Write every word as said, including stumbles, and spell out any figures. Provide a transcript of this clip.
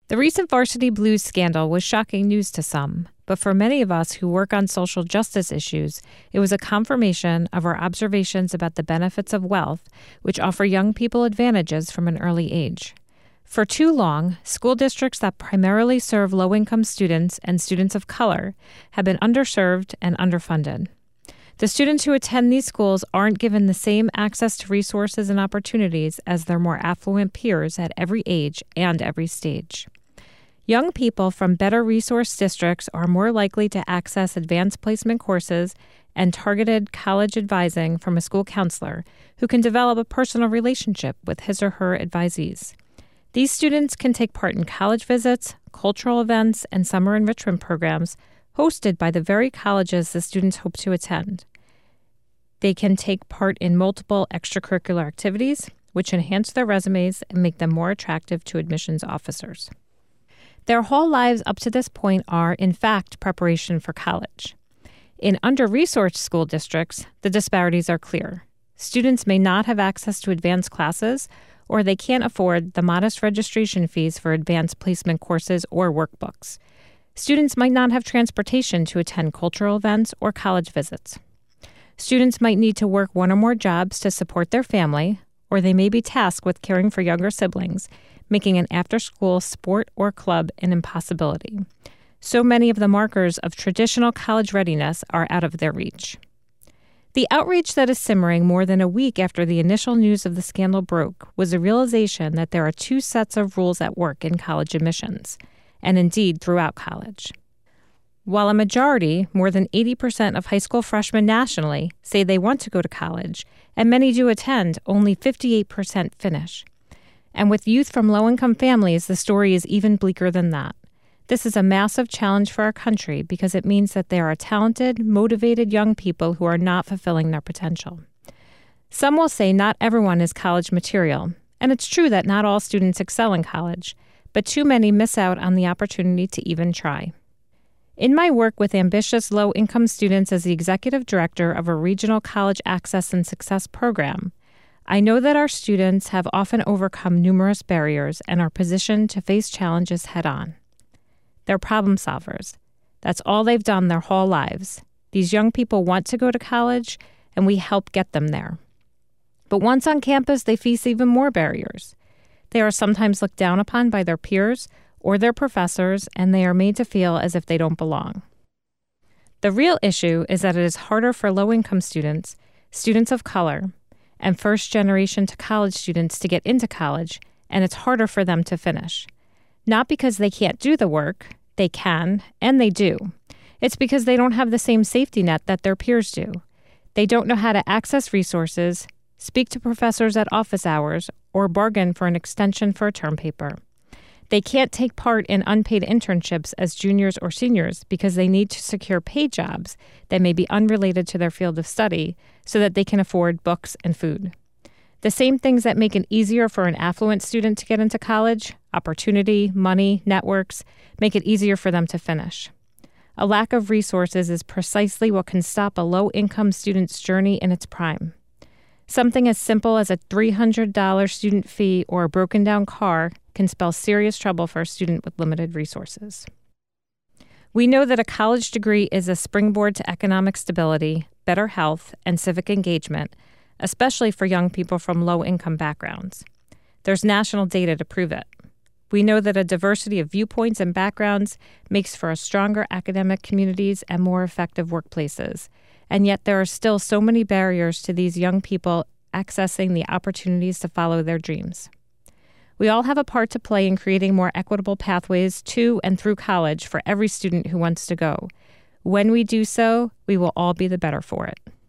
The recent Varsity Blues scandal was shocking news to some, but for many of us who work on social justice issues, it was a confirmation of our observations about the benefits of wealth, which offer young people advantages from an early age. For too long, school districts that primarily serve low-income students and students of color have been underserved and underfunded. The students who attend these schools aren't given the same access to resources and opportunities as their more affluent peers at every age and every stage. Young people from better resource districts are more likely to access advanced placement courses and targeted college advising from a school counselor who can develop a personal relationship with his or her advisees. These students can take part in college visits, cultural events, and summer enrichment programs hosted by the very colleges the students hope to attend. They can take part in multiple extracurricular activities, which enhance their resumes and make them more attractive to admissions officers. Their whole lives up to this point are, in fact, preparation for college. In under-resourced school districts, the disparities are clear. Students may not have access to advanced classes, or they can't afford the modest registration fees for advanced placement courses or workbooks. Students might not have transportation to attend cultural events or college visits. Students might need to work one or more jobs to support their family, or they may be tasked with caring for younger siblings, making an after-school sport or club an impossibility. So many of the markers of traditional college readiness are out of their reach. The outrage that is simmering more than a week after the initial news of the scandal broke was a realization that there are two sets of rules at work in college admissions, and indeed throughout college. While a majority, more than eighty percent of high school freshmen nationally, say they want to go to college, and many do attend, only fifty-eight percent finish. And with youth from low-income families, the story is even bleaker than that. This is a massive challenge for our country because it means that there are talented, motivated young people who are not fulfilling their potential. Some will say not everyone is college material, and it's true that not all students excel in college, but too many miss out on the opportunity to even try. In my work with ambitious low-income students as the executive director of a regional college access and success program, I know that our students have often overcome numerous barriers and are positioned to face challenges head-on. They're problem solvers. That's all they've done their whole lives. These young people want to go to college, and we help get them there. But once on campus, they face even more barriers. They are sometimes looked down upon by their peers or their professors, and they are made to feel as if they don't belong. The real issue is that it is harder for low-income students, students of color, and first-generation to college students to get into college, and it's harder for them to finish. Not because they can't do the work, they can, and they do. It's because they don't have the same safety net that their peers do. They don't know how to access resources, speak to professors at office hours, or bargain for an extension for a term paper. They can't take part in unpaid internships as juniors or seniors because they need to secure paid jobs that may be unrelated to their field of study so that they can afford books and food. The same things that make it easier for an affluent student to get into college, opportunity, money, networks, make it easier for them to finish. A lack of resources is precisely what can stop a low-income student's journey in its prime. Something as simple as a three hundred dollars student fee or a broken-down car can spell serious trouble for a student with limited resources. We know that a college degree is a springboard to economic stability, better health, and civic engagement, especially for young people from low-income backgrounds. There's national data to prove it. We know that a diversity of viewpoints and backgrounds makes for a stronger academic communities and more effective workplaces. And yet there are still so many barriers to these young people accessing the opportunities to follow their dreams. We all have a part to play in creating more equitable pathways to and through college for every student who wants to go. When we do so, we will all be the better for it.